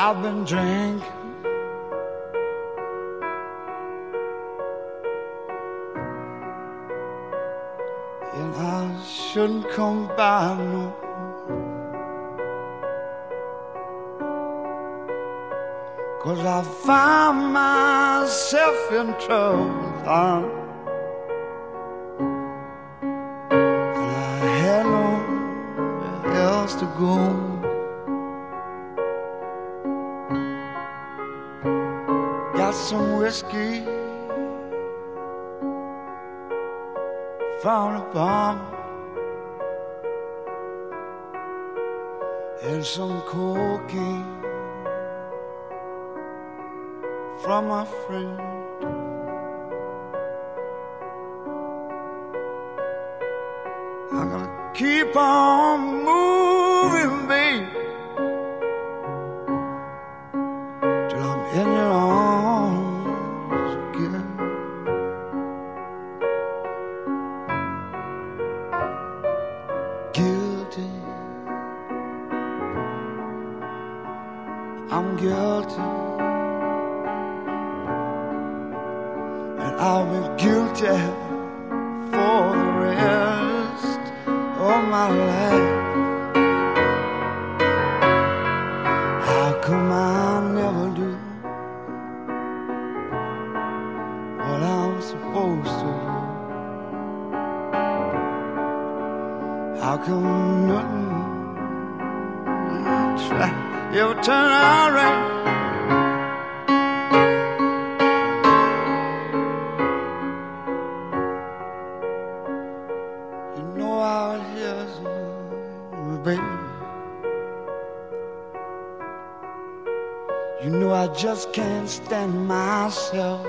I've been drinking, and I shouldn't come by no more, 'cause I find myself in trouble, and I had nowhere else to go. Got some whiskey from the bomb and some cocaine from my friend. I'm gonna keep on moving, babe, till I'm in your arms again. Guilty, I'm guilty, and I'll be guilty for the rest of my life. How come I never do what I'm supposed to do? How come nothing I try ever turn out right? You know how it is, baby. You know I just can't stand myself.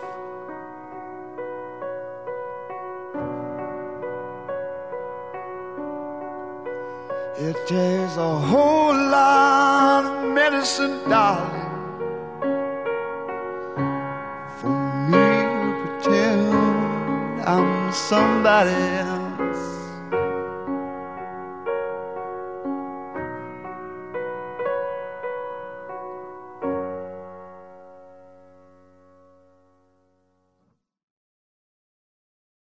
It takes a whole lot of medicine, darling, for me to pretend I'm somebody else.